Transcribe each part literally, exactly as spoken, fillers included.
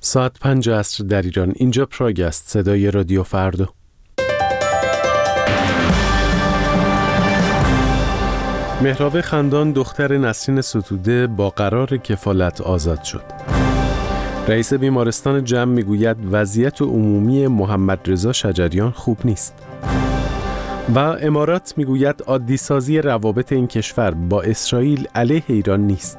ساعت پنج عصر در ایران. اینجا پراگ است، صدای رادیو فردا. مهراب خندان دختر نسرین ستوده با قرار کفالت آزاد شد. رئیس بیمارستان جمع میگوید وضعیت عمومی محمد رضا شجریان خوب نیست. و امارات میگوید عادی سازی روابط این کشور با اسرائیل علیه ایران نیست.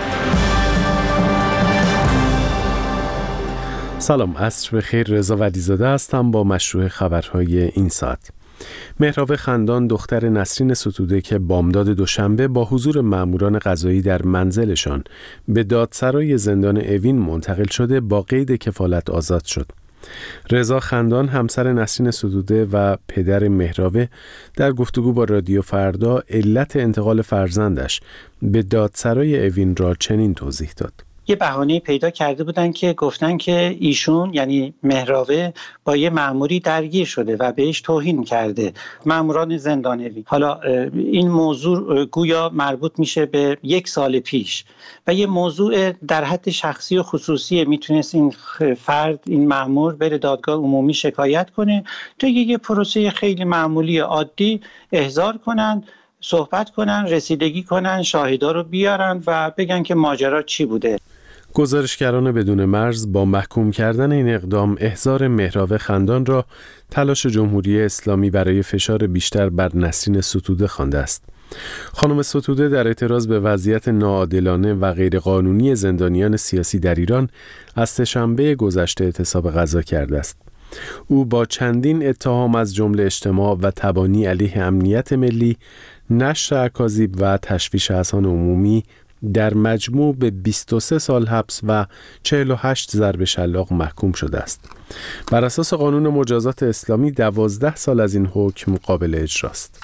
سلام، عصر بخیر. رضا ولیزاده هستم با مشروع خبرهای این ساعت. مهراب خندان دختر نسرین ستوده که بامداد دوشنبه با حضور ماموران قضایی در منزلشان به دادسرای زندان اوین منتقل شده با قید کفالت آزاد شد. رضا خندان همسر نسرین ستوده و پدر مهراب در گفتگو با رادیو فردا علت انتقال فرزندش به دادسرای اوین را چنین توضیح داد. یه بهانه پیدا کرده بودن که گفتن که ایشون یعنی مهراوه با یه مأموری درگیر شده و بهش توهین کرده، مأموران زندان اوین. حالا این موضوع گویا مربوط میشه به یک سال پیش و یه موضوع در حد شخصی و خصوصی. میتونست این فرد، این مأمور بره دادگاه عمومی شکایت کنه، تو یه پروسه خیلی معمولی عادی احضار کنن، صحبت کنن، رسیدگی کنن، شاهدا رو بیارن و بگن که ماجرا چی بوده. گزارشگران بدون مرز با محکوم کردن این اقدام احضار مهراب خندان را تلاش جمهوری اسلامی برای فشار بیشتر بر نسرین ستوده خوانده است. خانم ستوده در اعتراض به وضعیت ناعادلانه و غیرقانونی زندانیان سیاسی در ایران از سه‌شنبه گذشته اعتصاب غذا کرده است. او با چندین اتهام از جمله اجتماع و تبانی علیه امنیت ملی، نشر اکاذیب و تشویش اذهان عمومی در مجموع به بیست و سه سال حبس و چهل و هشت ضرب شلاق محکوم شده است. بر اساس قانون مجازات اسلامی دوازده سال از این حکم قابل اجراست.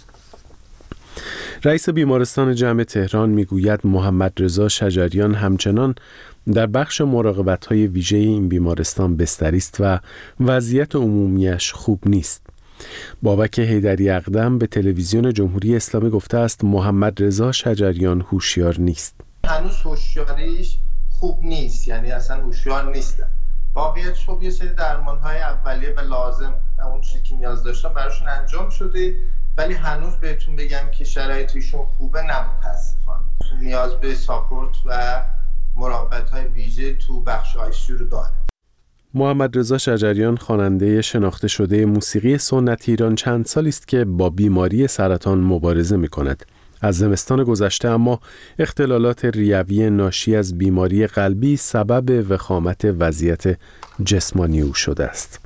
رئیس بیمارستان جمع تهران میگوید محمد رضا شجریان همچنان در بخش مراقبت‌های ویژه این بیمارستان بستری است و وضعیت عمومیش خوب نیست. بابک حیدری اقدم به تلویزیون جمهوری اسلامی گفته است محمد رضا شجریان هوشیار نیست. هنوز هوشیاریش خوب نیست، یعنی اصلا هوشیار نیستن. واقعیتش خب یه سری درمان‌های اولیه و لازم اون چیزی که نیاز داشتن براشون انجام شده، ولی هنوز بهتون بگم که شرایطشون خوبه نه، متاسفانه. نیاز به ساپورت و مراقبت‌های ویژه تو بخش آی سی یو رو داره. محمد رضا شجریان خواننده شناخته شده موسیقی سنتی ایران چند سالی است که با بیماری سرطان مبارزه می‌کند. از زمستان گذشته اما اختلالات ریوی ناشی از بیماری قلبی سبب وخامت وضعیت جسمانی او شده است.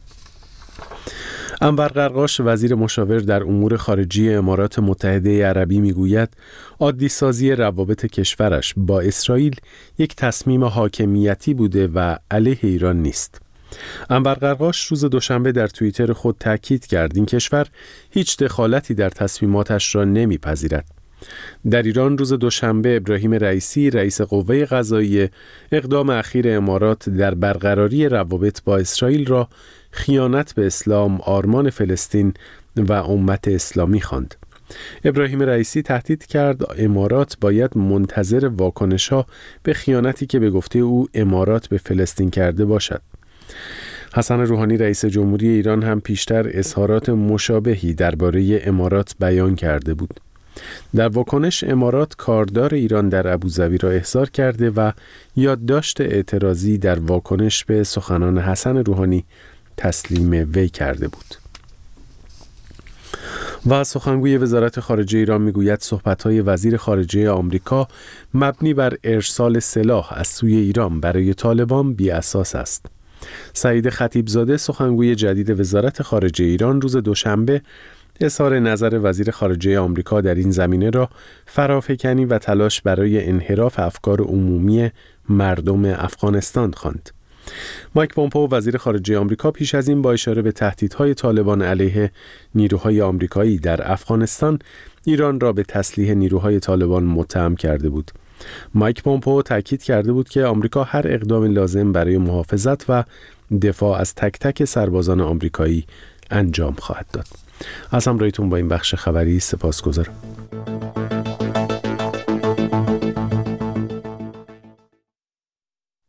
انور قرقاش وزیر مشاور در امور خارجی امارات متحده عربی میگوید عادی سازی روابط کشورش با اسرائیل یک تصمیم حاکمیتی بوده و علیه ایران نیست. انور قرقاش روز دوشنبه در توییتر خود تاکید کرد این کشور هیچ دخالتی در تصمیماتش را نمیپذیرد. در ایران روز دوشنبه ابراهیم رئیسی رئیس قوه قضاییه اقدام اخیر امارات در برقراری روابط با اسرائیل را خیانت به اسلام، آرمان فلسطین و امت اسلامی خواند. ابراهیم رئیسی تهدید کرد امارات باید منتظر واکنش‌ها به خیانتی که به گفته او امارات به فلسطین کرده باشد. حسن روحانی رئیس جمهوری ایران هم پیشتر اظهارات مشابهی درباره امارات بیان کرده بود. در واکنش امارات کاردار ایران در ابوظبی را احضار کرده و یادداشت اعتراضی در واکنش به سخنان حسن روحانی تسلیم وی کرده بود. و سخنگوی وزارت خارجه ایران میگوید صحبت‌های وزیر خارجه آمریکا مبنی بر ارسال سلاح از سوی ایران برای طالبان بی اساس است. سعید خطیبزاده سخنگوی جدید وزارت خارجه ایران روز دوشنبه اظهار نظر وزیر خارجه آمریکا در این زمینه را فرافکنی و تلاش برای انحراف افکار عمومی مردم افغانستان خواند. مایک پومپئو وزیر خارجه آمریکا پیش از این با اشاره به تهدیدهای طالبان علیه نیروهای آمریکایی در افغانستان ایران را به تسلیح نیروهای طالبان متهم کرده بود. مایک پومپئو تاکید کرده بود که آمریکا هر اقدام لازم برای محافظت و دفاع از تک تک سربازان آمریکایی انجام خواهد داد. از همراهیتون با این بخش خبری سپاسگزارم.